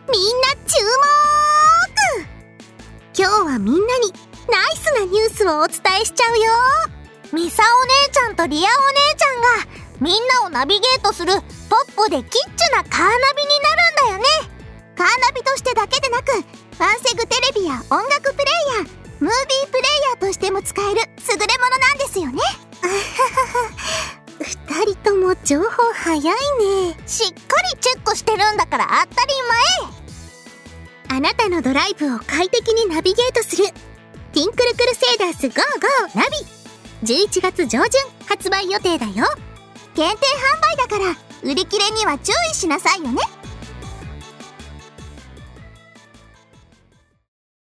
みんな注目！今日はみんなにナイスなニュースをお伝えしちゃうよ。ミサお姉ちゃんとリアお姉ちゃんがみんなをナビゲートするポップでキッチュなカーナビになるんだよね。カーナビとしてだけでなく、ワンセグテレビや音楽プレイヤー、ムービープレイヤーとしても使える優れものなんですよね。二人とも情報早いね。しっかりチェックしてるんだから当たり前。あなたのドライブを快適にナビゲートするティンクルクルセイダースゴーゴーナビ、11月上旬発売予定だよ。限定販売だから売り切れには注意しなさいよね。